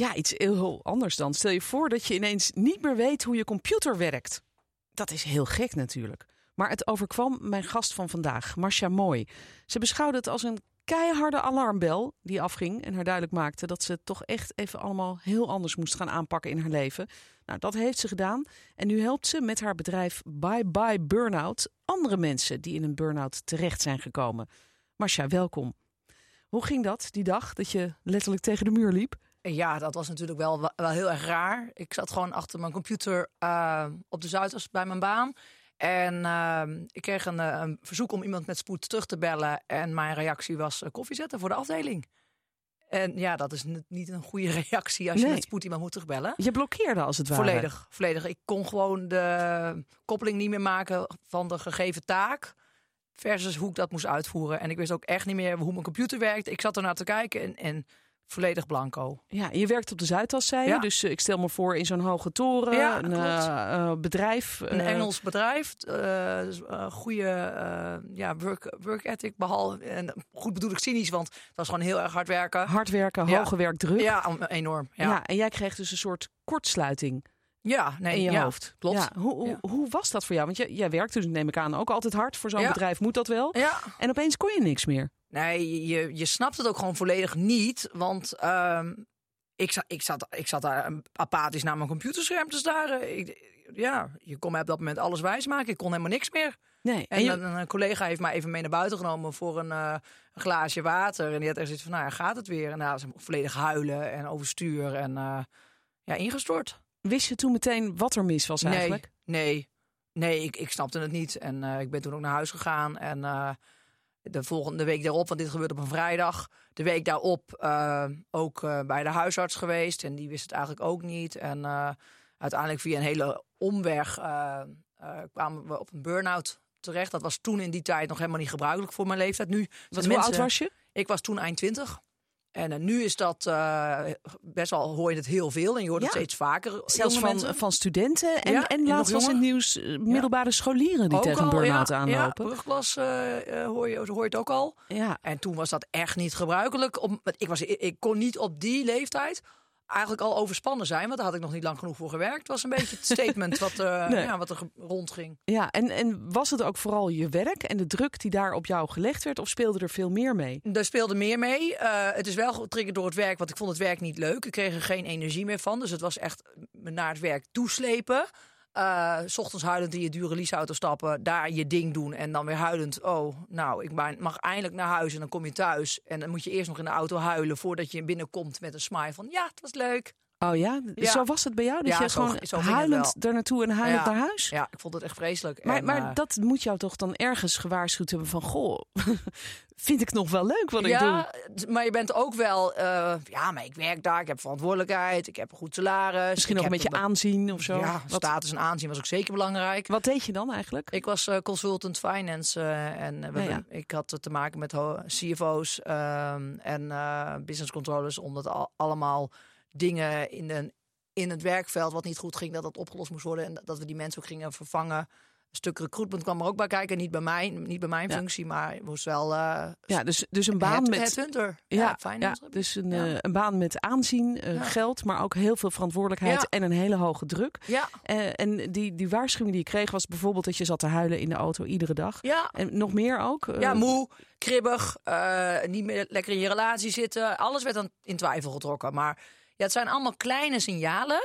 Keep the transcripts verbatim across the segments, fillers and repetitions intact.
Ja, iets heel anders dan. Stel je voor dat je ineens niet meer weet hoe je computer werkt. Dat is heel gek natuurlijk. Maar het overkwam mijn gast van vandaag, Marcia Mooi. Ze beschouwde het als een keiharde alarmbel die afging en haar duidelijk maakte dat ze het toch echt even allemaal heel anders moest gaan aanpakken in haar leven. Nou, dat heeft ze gedaan en nu helpt ze met haar bedrijf Bye Bye Burnout andere mensen die in een burn-out terecht zijn gekomen. Marcia, welkom. Hoe ging dat die dag dat je letterlijk tegen de muur liep? Ja, dat was natuurlijk wel, wel heel erg raar. Ik zat gewoon achter mijn computer uh, op de Zuidas bij mijn baan. En uh, ik kreeg een, een verzoek om iemand met spoed terug te bellen. En mijn reactie was uh, koffie zetten voor de afdeling. En ja, dat is n- niet een goede reactie als je Nee. met spoed iemand moet terugbellen. Je blokkeerde als het ware. Volledig, volledig. Ik kon gewoon de koppeling niet meer maken van de gegeven taak versus hoe ik dat moest uitvoeren. En ik wist ook echt niet meer hoe mijn computer werkt. Ik zat ernaar te kijken en, en volledig blanco. Ja, je werkt op de Zuidas, zei je. Ja. Dus uh, ik stel me voor in zo'n hoge toren, Ja, een klopt. uh, uh, bedrijf. Een uh, Engels bedrijf, uh, dus, uh, goede uh, ja, work, work ethic, behalve en goed bedoel ik cynisch, want dat was gewoon heel erg hard werken. Hard werken, Ja. hoge werkdruk. Ja, om- enorm. Ja. Ja, en jij kreeg dus een soort kortsluiting ja nee, in je ja, hoofd. klopt. Ja, hoe, hoe, Ja. hoe was dat voor jou? Want jij, jij werkte dus, neem ik aan, ook altijd hard. Voor zo'n Ja. bedrijf moet dat wel. Ja. En opeens kon je niks meer. Nee, je, je snapt het ook gewoon volledig niet, want uh, ik, zat, ik, zat, ik zat daar apathisch naar mijn computerscherm te staren. Ik, ja, je kon mij op dat moment alles wijsmaken. Ik kon helemaal niks meer. Nee. En, En je, een, een collega heeft mij even mee naar buiten genomen voor een, uh, een glaasje water. En die had echt zoiets van, nou, gaat het weer? En nou, ze volledig huilen en overstuur en uh, ja, ingestort. wist je toen meteen wat er mis was eigenlijk? Nee, nee, nee, ik, ik snapte het niet. En uh, ik ben toen ook naar huis gegaan. En uh, de volgende week daarop, want dit gebeurde op een vrijdag. De week daarop uh, ook uh, bij de huisarts geweest. En die wist het eigenlijk ook niet. En uh, uiteindelijk via een hele omweg uh, uh, kwamen we op een burn-out terecht. Dat was toen in die tijd nog helemaal niet gebruikelijk voor mijn leeftijd. Nu, Wat, hoe oud was je? Ik was toen eind twintig. En uh, nu is dat uh, best wel, hoor je het heel veel. En je hoort het Ja. steeds vaker. Zelfs jonge van, mensen. van studenten. En, Ja, en en laatst nog was in het jonger. nieuws uh, middelbare scholieren die Ook tegen een al, burn-out ja, aanlopen. Ja, brugklas uh, uh, hoor, je, hoor je het ook al. Ja. En toen was dat echt niet gebruikelijk. Om, ik, was, ik, ik kon niet op die leeftijd eigenlijk al overspannen zijn. Want daar had ik nog niet lang genoeg voor gewerkt. Het was een beetje het statement wat, uh, Nee. ja, wat er ge- rondging. Ja, en, en was het ook vooral je werk en de druk die daar op jou gelegd werd? Of speelde er veel meer mee? Er speelde meer mee. Uh, het is wel getriggerd door het werk, want ik vond het werk niet leuk. Ik kreeg er geen energie meer van. Dus het was echt me naar het werk toeslepen. Uh, 's ochtends huilend in je dure leaseauto stappen, daar je ding doen en dan weer huilend. Oh, nou, ik mag eindelijk naar huis en dan kom je thuis. En dan moet je eerst nog in de auto huilen voordat je binnenkomt met een smile van ja, het was leuk. Oh ja? Ja. Zo was het bij jou? Dat Ja, je zo- gewoon zo ging het huilend wel. er naartoe en huilend Ja. naar huis? Ja, ik vond het echt vreselijk. Maar, En, maar uh, dat moet jou toch dan ergens gewaarschuwd hebben van... Goh, vind ik nog wel leuk wat ik doe? ja, maar je bent ook wel, uh, ja, maar ik werk daar, ik heb verantwoordelijkheid, ik heb een goed salaris. Misschien ik nog een heb beetje aanzien of zo? Ja, wat, status en aanzien was ook zeker belangrijk. wat deed je dan eigenlijk? Ik was uh, consultant finance uh, en uh, we, Ja, ja. ik had te maken met ho- C F O's um, en uh, business controllers, omdat al, allemaal dingen in, de, in het werkveld wat niet goed ging, dat dat opgelost moest worden en dat we die mensen ook gingen vervangen. Een stuk recruitment kwam er ook bij kijken, niet bij mij, niet bij mijn Ja. functie, maar het moest wel uh, Ja, dus, dus een baan head, met... headhunter. Ja, Ja, ja, finance. dus een, Ja. uh, een baan met aanzien, uh, Ja. geld, maar ook heel veel verantwoordelijkheid Ja. en een hele hoge druk. Ja, Uh, en die, die waarschuwing die je kreeg was bijvoorbeeld dat je zat te huilen in de auto iedere dag. ja. En nog meer ook? Uh, Ja, moe, kribbig, uh, niet meer lekker in je relatie zitten. Alles werd dan in twijfel getrokken. Maar ja, het zijn allemaal kleine signalen.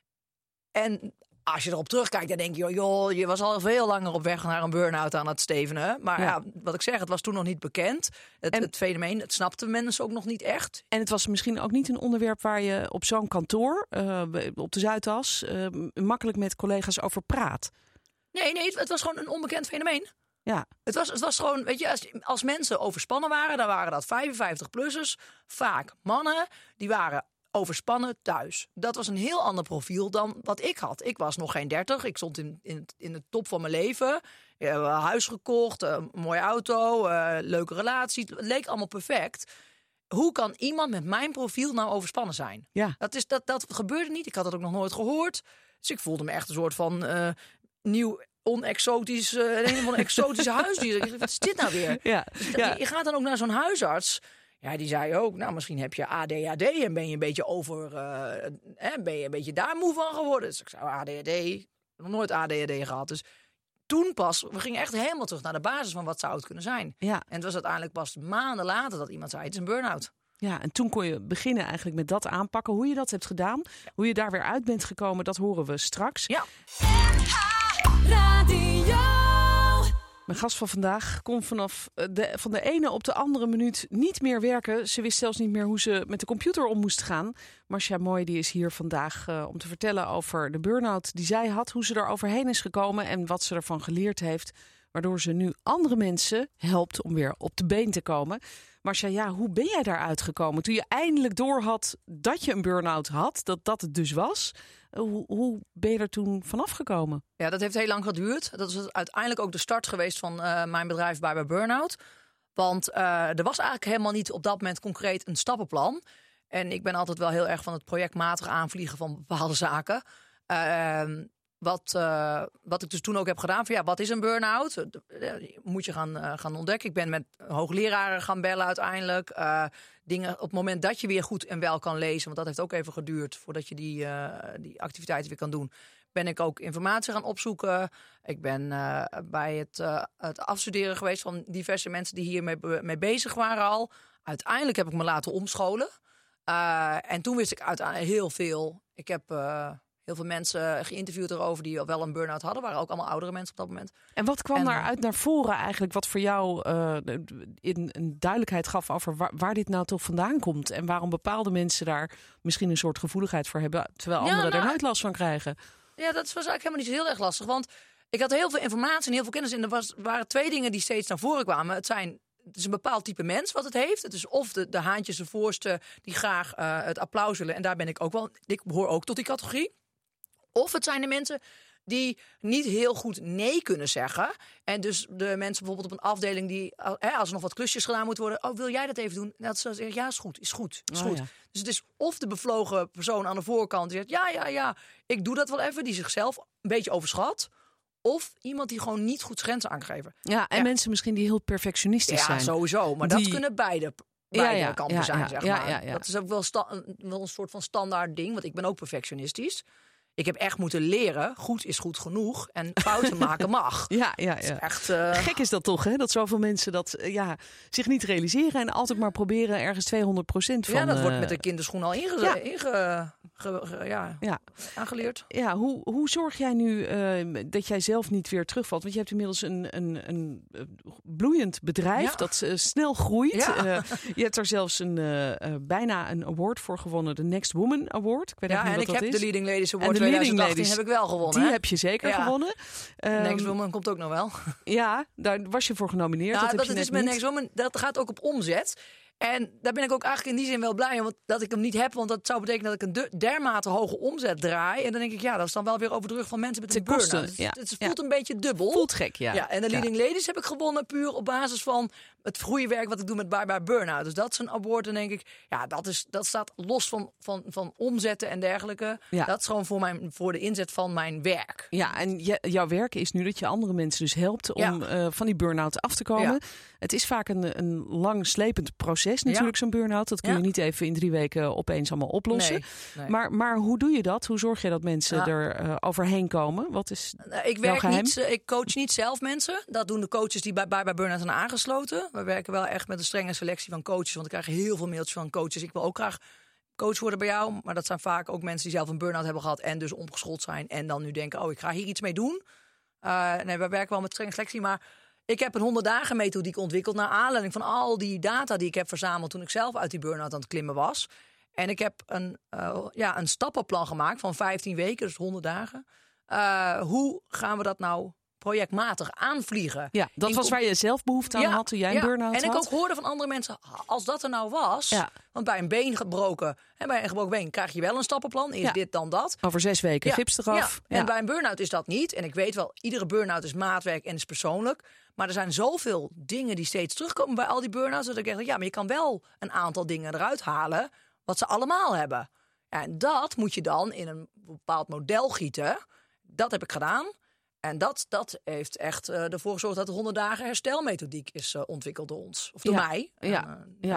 En als je erop terugkijkt, dan denk je... joh, je was al veel langer op weg naar een burn-out aan het stevenen. Maar Ja. ja, wat ik zeg, het was toen nog niet bekend. Het, En- het fenomeen, het snapten mensen ook nog niet echt. En het was misschien ook niet een onderwerp waar je op zo'n kantoor, uh, op de Zuidas, uh, makkelijk met collega's over praat. Nee, nee, het, het was gewoon een onbekend fenomeen. Ja, Het was, het was gewoon, weet je, als, als mensen overspannen waren... dan waren dat vijfenvijftig-plussers, vaak mannen, die waren overspannen thuis. Dat was een heel ander profiel dan wat ik had. Ik was nog geen dertig, ik stond in, in, in de top van mijn leven. Uh, huis gekocht, uh, een mooie auto, uh, leuke relatie. Het leek allemaal perfect. Hoe kan iemand met mijn profiel nou overspannen zijn? ja. Dat, is, dat, dat gebeurde niet, ik had het ook nog nooit gehoord. Dus ik voelde me echt een soort van uh, nieuw... onexotisch, uh, een of andere exotische huisdier. Wat is dit nou weer? Ja, Dus ja. Je gaat dan ook naar zo'n huisarts. Ja, die zei ook, nou, misschien heb je A D H D en ben je een beetje over, uh, hè, ben je een beetje daar moe van geworden. Dus ik zei, A D H D, nog nooit A D H D gehad. Dus toen pas, we gingen echt helemaal terug naar de basis van wat zou het kunnen zijn. Ja. En het was uiteindelijk pas maanden later dat iemand zei, het is een burn-out. Ja, en toen kon je beginnen eigenlijk met dat aanpakken. Hoe je dat hebt gedaan, ja. hoe je daar weer uit bent gekomen, dat horen we straks. Ja. Mijn gast van vandaag kon vanaf de, van de ene op de andere minuut niet meer werken. Ze wist zelfs niet meer hoe ze met de computer om moest gaan. Marcia Mooi die is hier vandaag uh, om te vertellen over de burn-out die zij had. Hoe ze er overheen is gekomen en wat ze ervan geleerd heeft. Waardoor ze nu andere mensen helpt om weer op de been te komen. Marcia, ja, hoe ben jij daaruit gekomen? Toen je eindelijk doorhad dat je een burn-out had, dat dat het dus was. Hoe, hoe ben je er toen vanaf gekomen? Ja, dat heeft heel lang geduurd. Dat is uiteindelijk ook de start geweest van uh, mijn bedrijf Bye Bye Burnout. Want uh, er was eigenlijk helemaal niet op dat moment concreet een stappenplan. En ik ben altijd wel heel erg van het projectmatig aanvliegen van bepaalde zaken. Uh, wat, uh, wat ik dus toen ook heb gedaan, van ja, wat is een burn-out? Moet je gaan, uh, gaan ontdekken. Ik ben met hoogleraren gaan bellen uiteindelijk. Uh, dingen op het moment dat je weer goed en wel kan lezen, want dat heeft ook even geduurd voordat je die, uh, die activiteiten weer kan doen, ben ik ook informatie gaan opzoeken. Ik ben uh, bij het, uh, het afstuderen geweest van diverse mensen die hiermee mee bezig waren al. Uiteindelijk heb ik me laten omscholen. Uh, en toen wist ik uiteindelijk heel veel. Ik heb uh, heel veel mensen geïnterviewd erover die wel een burn-out hadden. Waren ook allemaal oudere mensen op dat moment. En wat kwam en, daaruit naar voren eigenlijk? Wat voor jou uh, in, een duidelijkheid gaf over waar, waar dit nou toch vandaan komt? En waarom bepaalde mensen daar misschien een soort gevoeligheid voor hebben, terwijl anderen ja, nou, er nooit last van krijgen? Ja, dat was eigenlijk helemaal niet zo heel erg lastig. Want ik had heel veel informatie en heel veel kennis. En er was, waren twee dingen die steeds naar voren kwamen. Het zijn... Het is een bepaald type mens wat het heeft. Het is of de, de haantjes de voorste die graag uh, het applaus willen. En daar ben ik ook wel. Ik behoor ook tot die categorie. Of het zijn de mensen die niet heel goed nee kunnen zeggen. En dus de mensen bijvoorbeeld op een afdeling die, hè, als er nog wat klusjes gedaan moet worden. Oh, wil jij dat even doen? En dat ze zeggen, ja, is goed, is goed, is oh, goed. Ja. Dus het is of de bevlogen persoon aan de voorkant die zegt, ja, ja, ja, ik doe dat wel even. Die zichzelf een beetje overschat. Of iemand die gewoon niet goed grenzen aangegeven. Ja, en ja. mensen misschien die heel perfectionistisch ja, zijn. Ja, sowieso. Maar die... dat kunnen beide, beide ja, ja, kanten ja, zijn, ja, zeg ja, maar. Ja, ja, ja. Dat is ook wel, sta- wel een soort van standaard ding. Want ik ben ook perfectionistisch. Ik heb echt moeten leren, goed is goed genoeg. En fouten maken mag. Ja, ja, ja. Is echt, uh... Gek is dat toch, hè? Dat zoveel mensen dat uh, ja, zich niet realiseren. En altijd maar proberen ergens tweehonderd procent van... Ja, dat uh... wordt met de kinderschoen al inge- ja. inge- ge- ge- ja, ja. aangeleerd. Ja, hoe, hoe zorg jij nu uh, dat jij zelf niet weer terugvalt? Want je hebt inmiddels een, een, een bloeiend bedrijf ja. dat uh, snel groeit. Ja. Uh, je hebt er zelfs een, uh, uh, bijna een award voor gewonnen. De Next Woman Award. Ik weet ja, niet en wat ik dat heb is. de Leading Ladies Award en de tweeduizend achttien Leading Ladies, heb ik wel gewonnen. Die hè? heb je zeker ja. gewonnen. Um, Next Woman komt ook nog wel. Ja, daar was je voor genomineerd. Ja, dat heb dat je het net is met niet. Next Woman, dat gaat ook op omzet. En daar ben ik ook eigenlijk in die zin wel blij om, want dat ik hem niet heb. Want dat zou betekenen dat ik een de, dermate hoge omzet draai. En dan denk ik, ja, dat is dan wel weer over de rug van mensen met een burn-out. Het, ja. het voelt ja. een beetje dubbel. Voelt gek, ja. ja en de Leading ja. Ladies heb ik gewonnen puur op basis van het goede werk wat ik doe met Bye Bye Burnout. Dus dat is een award. En denk ik, ja, dat, is, dat staat los van, van, van omzetten en dergelijke. Ja. Dat is gewoon voor, mijn, voor de inzet van mijn werk. Ja, en je, jouw werk is nu dat je andere mensen dus helpt om ja. uh, van die burn-out af te komen. Ja. Het is vaak een, een lang slepend proces natuurlijk, ja. zo'n burn-out. Dat kun je ja. niet even in drie weken opeens allemaal oplossen. Nee, nee. Maar, maar hoe doe je dat? Hoe zorg je dat mensen ja. er uh, overheen komen? Wat is ik werk niet, ik coach niet zelf mensen. Dat doen de coaches die bij Bye Bye Burnout zijn aangesloten. We werken wel echt met een strenge selectie van coaches. Want ik krijg heel veel mailtjes van coaches. Ik wil ook graag coach worden bij jou. Maar dat zijn vaak ook mensen die zelf een burn-out hebben gehad. En dus omgeschoold zijn. En dan nu denken, oh, ik ga hier iets mee doen. Uh, nee, we werken wel met strenge selectie. Maar ik heb een honderd dagen methodiek ontwikkeld. Naar aanleiding van al die data die ik heb verzameld. Toen ik zelf uit die burn-out aan het klimmen was. En ik heb een, uh, ja, een stappenplan gemaakt van vijftien weken. Dus honderd dagen. Uh, hoe gaan we dat nou projectmatig aanvliegen? Ja, dat in was waar je zelf behoefte aan ja, had toen jij een ja. burn-out had. En ik ook hoorde van andere mensen, als dat er nou was. Ja. Want bij een been gebroken, en bij een gebroken been krijg je wel een stappenplan. Is ja. dit dan dat? Over zes weken ja. gips eraf. Ja. En ja. bij een burn-out is dat niet. En ik weet wel, iedere burn-out is maatwerk en is persoonlijk. Maar er zijn zoveel dingen die steeds terugkomen bij al die burn-outs. Dat ik denk, ja, maar je kan wel een aantal dingen eruit halen wat ze allemaal hebben. Ja, en dat moet je dan in een bepaald model gieten. Dat heb ik gedaan. En dat, dat heeft echt uh, ervoor gezorgd dat de honderd dagen herstelmethodiek is uh, ontwikkeld door ons. Of door ja, mij. Ja, en, uh, ja. En,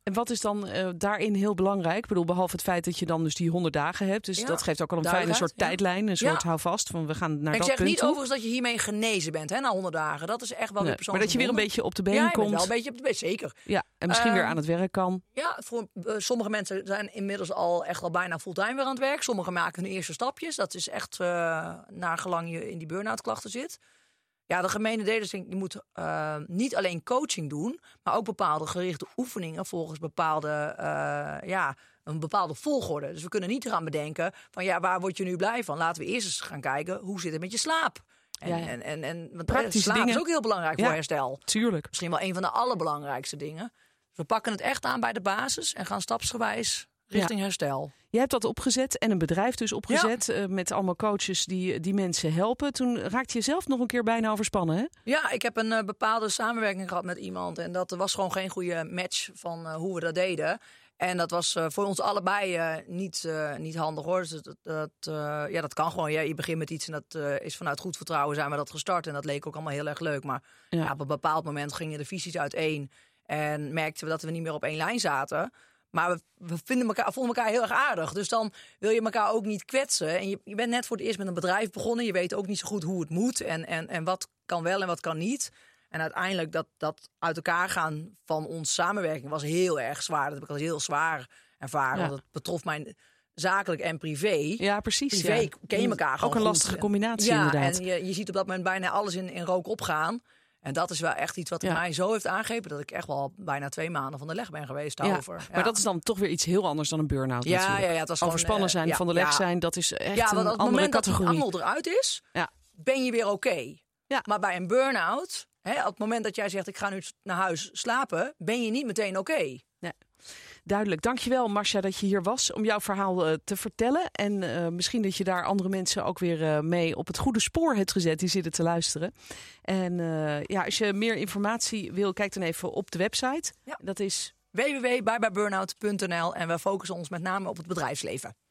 En wat is dan uh, daarin heel belangrijk? Ik bedoel, behalve het feit dat je dan dus die honderd dagen hebt. Dus ja, dat geeft ook al een fijne soort ja. tijdlijn. Een soort ja. houvast van we gaan naar en dat ik zeg punt niet toe. overigens dat je hiermee genezen bent, hè, na honderd dagen. Dat is echt wel nee, weer persoonlijk. Maar dat je weer een beetje op de been ja, komt. Ja, wel een beetje op de been, zeker. Ja, en misschien uh, weer aan het werk kan. Ja, voor uh, sommige mensen zijn inmiddels al echt al bijna fulltime weer aan het werk. Sommigen maken hun eerste stapjes. Dat is echt uh, naar gelang je in die burn-out klachten zit. Ja, de gemene deel is, je moet uh, niet alleen coaching doen, maar ook bepaalde gerichte oefeningen volgens bepaalde, uh, ja, een bepaalde volgorde. Dus we kunnen niet gaan bedenken van ja, waar word je nu blij van? Laten we eerst eens gaan kijken, hoe zit het met je slaap? En, ja, ja. en, en, en want praktische slaap dingen. Is ook heel belangrijk ja, voor herstel. Tuurlijk. Misschien wel een van de allerbelangrijkste dingen. Dus we pakken het echt aan bij de basis en gaan stapsgewijs richting ja. herstel. Je hebt dat opgezet en een bedrijf dus opgezet ja. uh, met allemaal coaches die, die mensen helpen. Toen raakte je zelf nog een keer bijna overspannen, hè? Ja, ik heb een uh, bepaalde samenwerking gehad met iemand. En dat was gewoon geen goede match van uh, hoe we dat deden. En dat was uh, voor ons allebei uh, niet, uh, niet handig, hoor. Dus dat, dat, uh, ja, dat kan gewoon. Ja, je begint met iets en dat uh, is vanuit goed vertrouwen zijn we dat gestart. En dat leek ook allemaal heel erg leuk. Maar ja. Ja, op een bepaald moment gingen de visies uiteen. En merkten we dat we niet meer op één lijn zaten. Maar we, we vinden elkaar, vonden elkaar heel erg aardig. Dus dan wil je elkaar ook niet kwetsen. En je, je bent net voor het eerst met een bedrijf begonnen. Je weet ook niet zo goed hoe het moet. En, en, en wat kan wel en wat kan niet. En uiteindelijk dat, dat uit elkaar gaan van onze samenwerking was heel erg zwaar. Dat heb ik al heel zwaar ervaren. Ja. Want het betrof mijn zakelijk en privé. Ja, precies. Privé ja. ken je elkaar gewoon ook een lastige goed. combinatie ja, inderdaad. En je, je ziet op dat moment bijna alles in, in rook opgaan. En dat is wel echt iets wat ja. mij zo heeft aangegrepen dat ik echt wel bijna twee maanden van de leg ben geweest daarover. Ja, ja. Maar dat is dan toch weer iets heel anders dan een burn-out ja, natuurlijk. Ja, ja, het was overspannen gewoon, zijn, uh, van de leg ja, zijn, dat is echt ja, een want op andere het moment categorie. dat de angel eruit is, ja. ben je weer oké. Okay. Ja. Maar bij een burn-out, hè, op het moment dat jij zegt ik ga nu naar huis slapen, ben je niet meteen oké. Okay. Nee. Duidelijk. Dankjewel, Marcia, dat je hier was om jouw verhaal uh, te vertellen. En uh, misschien dat je daar andere mensen ook weer uh, mee op het goede spoor hebt gezet die zitten te luisteren. En uh, ja, als je meer informatie wil, kijk dan even op de website. Ja. Dat is w w w punt bye bye burnout punt n l en we focussen ons met name op het bedrijfsleven.